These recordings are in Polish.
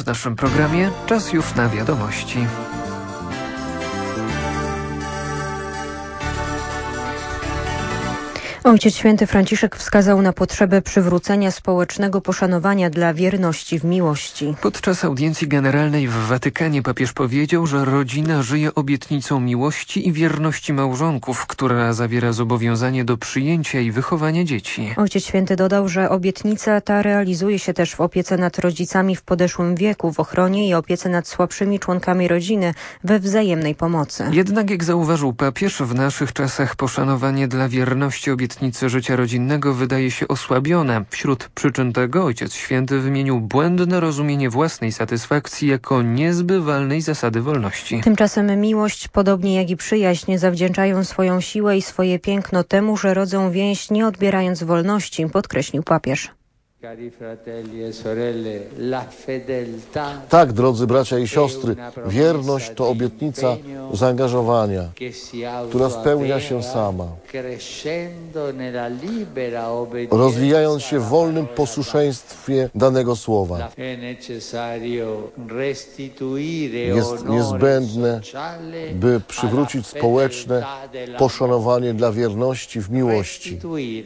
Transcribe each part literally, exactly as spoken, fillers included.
naszym programie. Czas już na wiadomości. Ojciec Święty Franciszek wskazał na potrzebę przywrócenia społecznego poszanowania dla wierności w miłości. Podczas audiencji generalnej w Watykanie papież powiedział, że rodzina żyje obietnicą miłości i wierności małżonków, która zawiera zobowiązanie do przyjęcia i wychowania dzieci. Ojciec Święty dodał, że obietnica ta realizuje się też w opiece nad rodzicami w podeszłym wieku, w ochronie i opiece nad słabszymi członkami rodziny, we wzajemnej pomocy. Jednak, jak zauważył papież, w naszych czasach poszanowanie dla wierności obietnicy życia rodzinnego wydaje się osłabione. Wśród przyczyn tego Ojciec Święty wymienił błędne rozumienie własnej satysfakcji jako niezbywalnej zasady wolności. Tymczasem miłość, podobnie jak i przyjaźń, zawdzięczają swoją siłę i swoje piękno temu, że rodzą więź, nie odbierając wolności, podkreślił papież. Tak, drodzy bracia i siostry, wierność to obietnica zaangażowania, która spełnia się sama, rozwijając się w wolnym posłuszeństwie danego słowa. Jest niezbędne, by przywrócić społeczne poszanowanie dla wierności w miłości.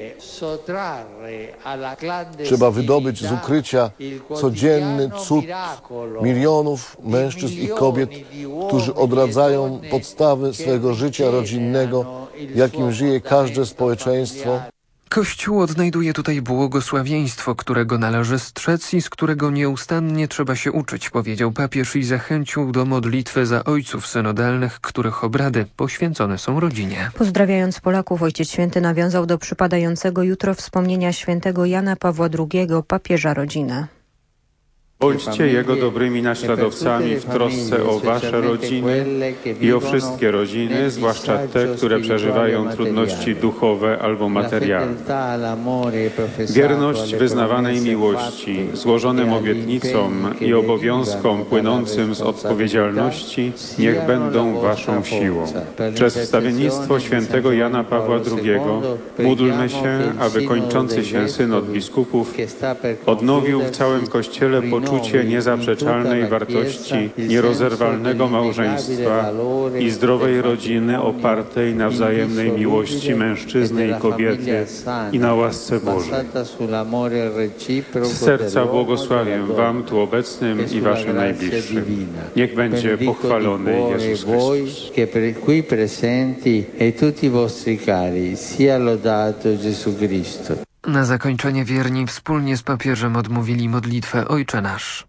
Trzeba wydobyć z ukrycia codzienny cud milionów mężczyzn i kobiet, którzy odradzają podstawy swego życia rodzinnego, jakim żyje każde społeczeństwo. Kościół odnajduje tutaj błogosławieństwo, którego należy strzec i z którego nieustannie trzeba się uczyć, powiedział papież i zachęcił do modlitwy za ojców synodalnych, których obrady poświęcone są rodzinie. Pozdrawiając Polaków, Ojciec Święty nawiązał do przypadającego jutro wspomnienia świętego Jana Pawła drugiego, papieża rodziny. Bądźcie Jego dobrymi naśladowcami w trosce o wasze rodziny i o wszystkie rodziny, zwłaszcza te, które przeżywają trudności duchowe albo materialne. Wierność wyznawanej miłości, złożonym obietnicom i obowiązkom płynącym z odpowiedzialności niech będą waszą siłą. Przez wstawiennictwo świętego Jana Pawła drugiego módlmy się, aby kończący się synod biskupów odnowił w całym Kościele poczucie Poczucie niezaprzeczalnej wartości nierozerwalnego małżeństwa i zdrowej rodziny opartej na wzajemnej miłości mężczyzny i kobiety i na łasce Bożej. Z serca błogosławię Wam tu obecnym i Waszym najbliższym. Niech będzie pochwalony Jezus Chrystus. Na zakończenie wierni wspólnie z papieżem odmówili modlitwę Ojcze Nasz.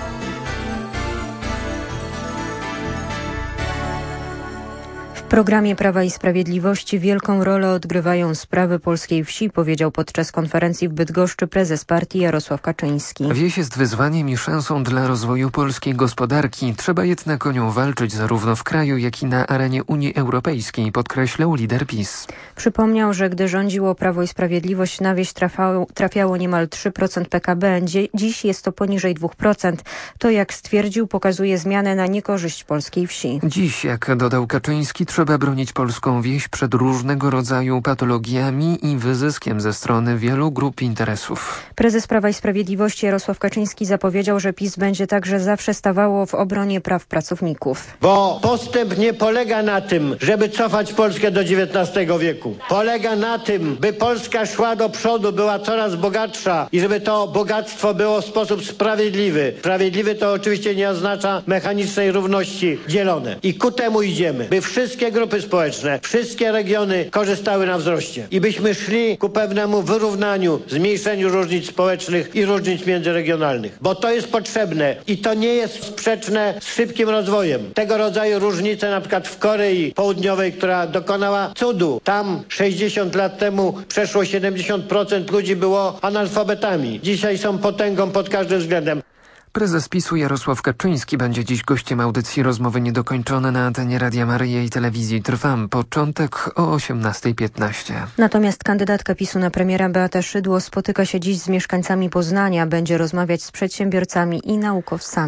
W programie Prawa i Sprawiedliwości wielką rolę odgrywają sprawy polskiej wsi, powiedział podczas konferencji w Bydgoszczy prezes partii Jarosław Kaczyński. Wieś jest wyzwaniem i szansą dla rozwoju polskiej gospodarki. Trzeba jednak o nią walczyć zarówno w kraju, jak i na arenie Unii Europejskiej, podkreślał lider PiS. Przypomniał, że gdy rządziło Prawo i Sprawiedliwość, na wieś trafiało, trafiało niemal trzy procent P K B. Dziś jest to poniżej dwa procent. To, jak stwierdził, pokazuje zmianę na niekorzyść polskiej wsi. Dziś, jak dodał Kaczyński, trzeba bronić polską wieś przed różnego rodzaju patologiami i wyzyskiem ze strony wielu grup interesów. Prezes Prawa i Sprawiedliwości Jarosław Kaczyński zapowiedział, że PiS będzie także zawsze stawało w obronie praw pracowników. Bo postęp nie polega na tym, żeby cofać Polskę do dziewiętnastego wieku. Polega na tym, by Polska szła do przodu, była coraz bogatsza i żeby to bogactwo było w sposób sprawiedliwy. Sprawiedliwy to oczywiście nie oznacza mechanicznej równości dzielone. I ku temu idziemy, by wszystkie grupy społeczne, wszystkie regiony korzystały na wzroście. I byśmy szli ku pewnemu wyrównaniu, zmniejszeniu różnic społecznych i różnic międzyregionalnych. Bo to jest potrzebne i to nie jest sprzeczne z szybkim rozwojem. Tego rodzaju różnice na przykład w Korei Południowej, która dokonała cudu. Tam sześćdziesiąt lat temu przeszło siedemdziesiąt procent ludzi było analfabetami. Dzisiaj są potęgą pod każdym względem. Prezes PiSu Jarosław Kaczyński będzie dziś gościem audycji Rozmowy Niedokończone na antenie Radia Maryja i Telewizji Trwam. Początek o osiemnasta piętnaście. Natomiast kandydatka PiSu na premiera Beata Szydło spotyka się dziś z mieszkańcami Poznania. Będzie rozmawiać z przedsiębiorcami i naukowcami.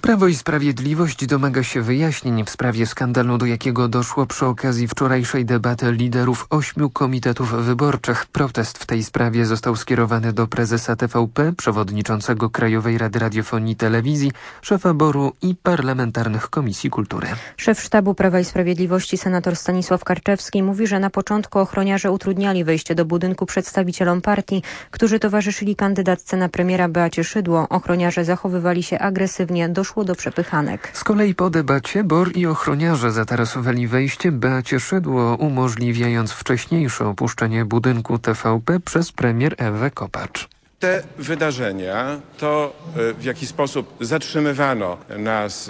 Prawo i Sprawiedliwość domaga się wyjaśnień w sprawie skandalu, do jakiego doszło przy okazji wczorajszej debaty liderów ośmiu komitetów wyborczych. Protest w tej sprawie został skierowany do prezesa T V P, przewodniczącego Krajowej Rady Radiofonii i Telewizji, szefa B O R-u i parlamentarnych komisji kultury. Szef sztabu Prawa i Sprawiedliwości senator Stanisław Karczewski mówi, że na początku ochroniarze utrudniali wejście do budynku przedstawicielom partii, którzy towarzyszyli kandydatce na premiera Beacie Szydło. Ochroniarze zachowywali się agresywnie, doszło do przepychanek. Z kolei po debacie B O R i ochroniarze zatarasowali wejście Beacie Szydło, umożliwiając wcześniejsze opuszczenie budynku T V P przez premier Ewę Kopacz. Te wydarzenia, to w jaki sposób zatrzymywano nas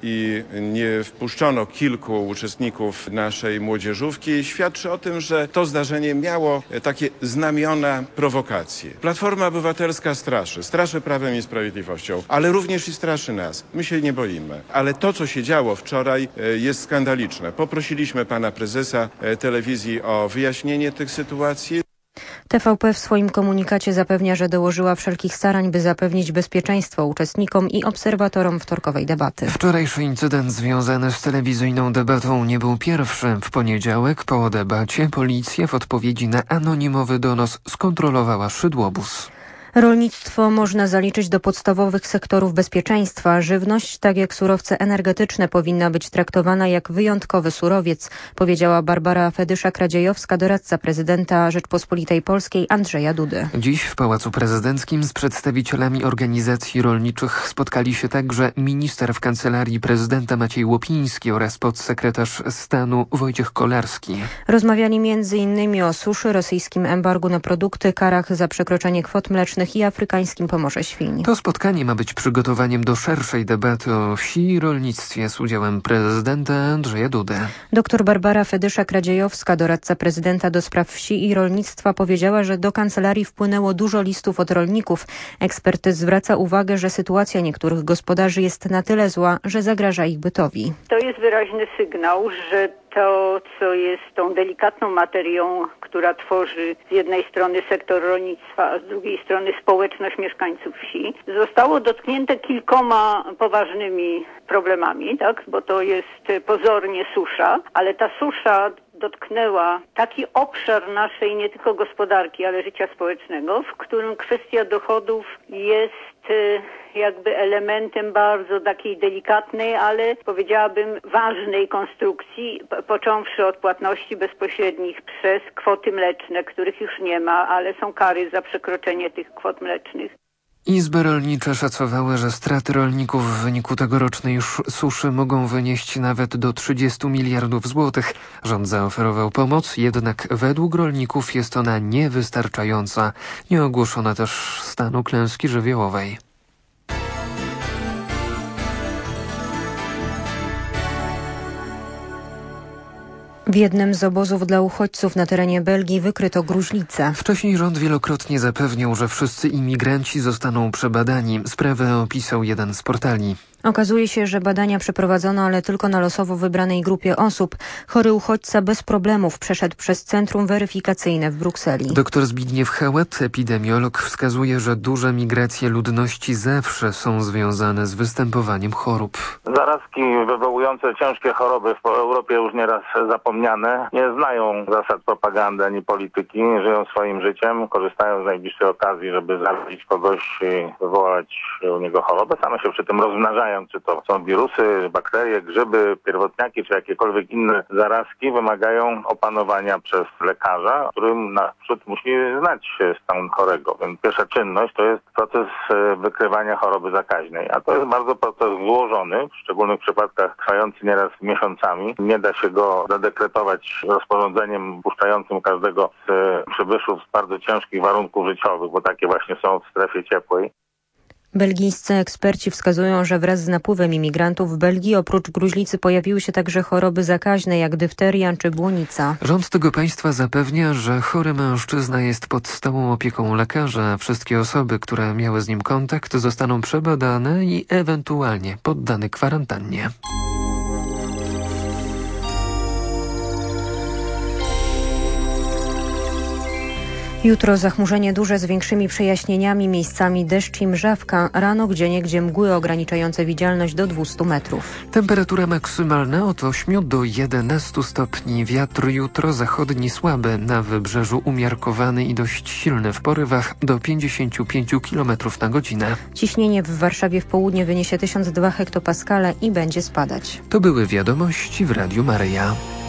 i nie wpuszczono kilku uczestników naszej młodzieżówki, świadczy o tym, że to zdarzenie miało takie znamiona prowokacji. Platforma Obywatelska straszy, straszy Prawem i Sprawiedliwością, ale również i straszy nas. My się nie boimy. Ale to, co się działo wczoraj, jest skandaliczne. Poprosiliśmy pana prezesa telewizji o wyjaśnienie tych sytuacji. T V P w swoim komunikacie zapewnia, że dołożyła wszelkich starań, by zapewnić bezpieczeństwo uczestnikom i obserwatorom wtorkowej debaty. Wczorajszy incydent związany z telewizyjną debatą nie był pierwszy. W poniedziałek po debacie policja w odpowiedzi na anonimowy donos skontrolowała szydłobus. Rolnictwo można zaliczyć do podstawowych sektorów bezpieczeństwa. Żywność, tak jak surowce energetyczne, powinna być traktowana jak wyjątkowy surowiec, powiedziała Barbara Fedyszak-Radziejowska, doradca prezydenta Rzeczpospolitej Polskiej Andrzeja Dudy. Dziś w Pałacu Prezydenckim z przedstawicielami organizacji rolniczych spotkali się także minister w Kancelarii Prezydenta Maciej Łopiński oraz podsekretarz stanu Wojciech Kolarski. Rozmawiali między innymi o suszy, rosyjskim embargu na produkty, karach za przekroczenie kwot mlecznych i afrykańskim pomorze świń. To spotkanie ma być przygotowaniem do szerszej debaty o wsi i rolnictwie z udziałem prezydenta Andrzeja Dudy. Doktor Barbara Fedyszak-Radziejowska, doradca prezydenta do spraw wsi i rolnictwa, powiedziała, że do kancelarii wpłynęło dużo listów od rolników. Ekspert zwraca uwagę, że sytuacja niektórych gospodarzy jest na tyle zła, że zagraża ich bytowi. To jest wyraźny sygnał, że to, co jest tą delikatną materią, która tworzy z jednej strony sektor rolnictwa, a z drugiej strony społeczność mieszkańców wsi, zostało dotknięte kilkoma poważnymi problemami, tak? Bo to jest pozornie susza, ale ta susza dotknęła taki obszar naszej nie tylko gospodarki, ale życia społecznego, w którym kwestia dochodów jest jakby elementem bardzo takiej delikatnej, ale powiedziałabym ważnej konstrukcji, począwszy od płatności bezpośrednich przez kwoty mleczne, których już nie ma, ale są kary za przekroczenie tych kwot mlecznych. Izby rolnicze szacowały, że straty rolników w wyniku tegorocznej suszy mogą wynieść nawet do trzydziestu miliardów złotych. Rząd zaoferował pomoc, jednak według rolników jest ona niewystarczająca. Nie ogłoszono też stanu klęski żywiołowej. W jednym z obozów dla uchodźców na terenie Belgii wykryto gruźlicę. Wcześniej rząd wielokrotnie zapewniał, że wszyscy imigranci zostaną przebadani. Sprawę opisał jeden z portali. Okazuje się, że badania przeprowadzono, ale tylko na losowo wybranej grupie osób. Chory uchodźca bez problemów przeszedł przez centrum weryfikacyjne w Brukseli. Doktor Zbigniew Hałat, epidemiolog, wskazuje, że duże migracje ludności zawsze są związane z występowaniem chorób. Zarazki wywołujące ciężkie choroby w Europie już nieraz zapomniane nie znają zasad propagandy ani polityki, żyją swoim życiem, korzystają z najbliższej okazji, żeby zarazić kogoś i wywołać u niego chorobę. Same się przy tym rozmnażają. Czy to są wirusy, bakterie, grzyby, pierwotniaki, czy jakiekolwiek inne zarazki, wymagają opanowania przez lekarza, którym naprzód musi znać stan chorego. Więc pierwsza czynność to jest proces wykrywania choroby zakaźnej, a to jest bardzo proces złożony, w szczególnych przypadkach trwający nieraz miesiącami. Nie da się go zadekretować rozporządzeniem puszczającym każdego z przybyszów z bardzo ciężkich warunków życiowych, bo takie właśnie są w strefie ciepłej. Belgijscy eksperci wskazują, że wraz z napływem imigrantów w Belgii oprócz gruźlicy pojawiły się także choroby zakaźne jak difteria czy błonica. Rząd tego państwa zapewnia, że chory mężczyzna jest pod stałą opieką lekarza. Wszystkie osoby, które miały z nim kontakt, zostaną przebadane i ewentualnie poddane kwarantannie. Jutro zachmurzenie duże z większymi przejaśnieniami, miejscami deszcz i mrzawka. Rano gdzieniegdzie mgły ograniczające widzialność do dwieście metrów. Temperatura maksymalna od ośmiu do jedenastu stopni. Wiatr jutro zachodni słaby, na wybrzeżu umiarkowany i dość silny, w porywach do pięćdziesięciu pięciu kilometrów na godzinę. Ciśnienie w Warszawie w południe wyniesie tysiąc dwa hektopaskale i będzie spadać. To były wiadomości w Radiu Maryja.